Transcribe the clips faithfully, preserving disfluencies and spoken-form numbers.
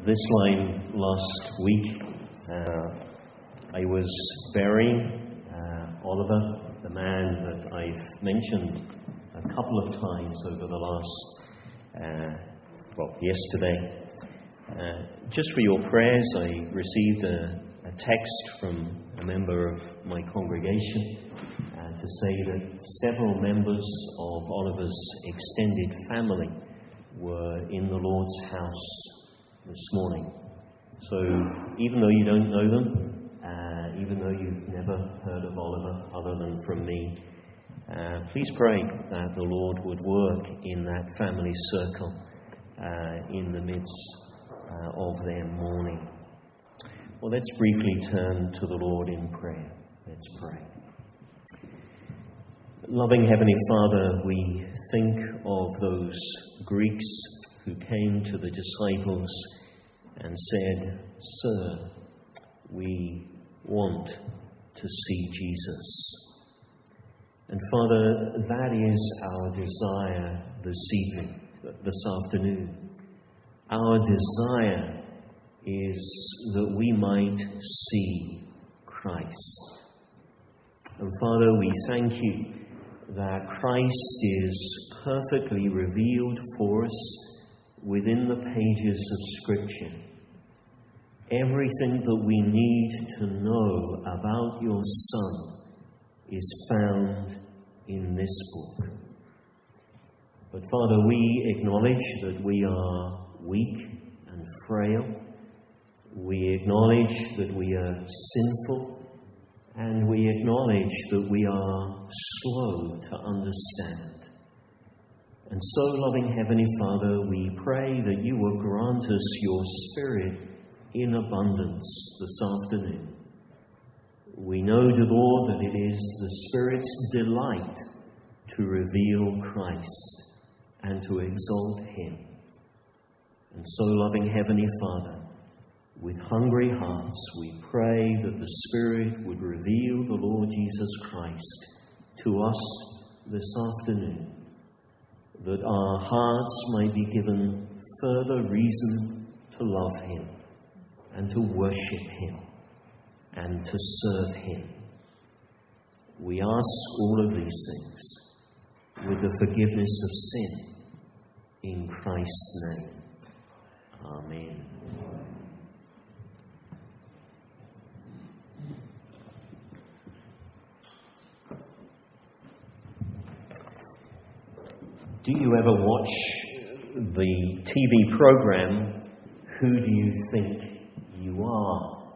this line last week. Uh, I was burying uh, Oliver, the man that I've mentioned a couple of times over the last, uh, well, yesterday. Uh, just for your prayers, I received a, a text from a member of my congregation uh, to say that several members of Oliver's extended family were in the Lord's house this morning. So even though you don't know them, uh, even though you've never heard of Oliver other than from me, uh, please pray that the Lord would work in that family circle uh, in the midst uh, of their mourning. Well, let's briefly turn to the Lord in prayer. Let's pray. Loving Heavenly Father, we think of those Greeks who came to the disciples and said, "Sir, we want to see Jesus." And Father, that is our desire this evening, this afternoon. Our desire is that we might see Christ. And Father, we thank you that Christ is perfectly revealed for us within the pages of Scripture. Everything that we need to know about your Son is found in this book. But Father, we acknowledge that we are weak and frail. We acknowledge that we are sinful. And we acknowledge that we are slow to understand. And so, loving Heavenly Father, we pray that you will grant us your Spirit in abundance this afternoon. We know, dear Lord, that it is the Spirit's delight to reveal Christ and to exalt Him. And so, loving Heavenly Father, with hungry hearts, we pray that the Spirit would reveal the Lord Jesus Christ to us this afternoon, that our hearts might be given further reason to love Him and to worship Him and to serve Him. We ask all of these things with the forgiveness of sin in Christ's name. Amen. Do you ever watch the T V program, Who Do You Think You Are?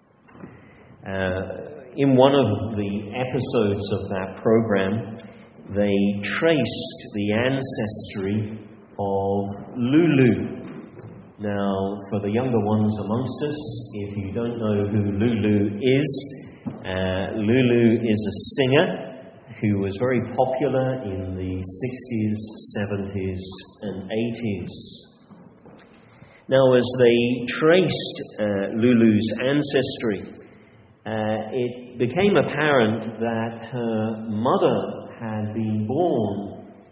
Uh, in one of the episodes of that program, they traced the ancestry of Lulu. Now, for the younger ones amongst us, if you don't know who Lulu is, uh, Lulu is a singer who was very popular in the sixties, seventies, and eighties. Now, as they traced uh, Lulu's ancestry, uh, it became apparent that her mother had been born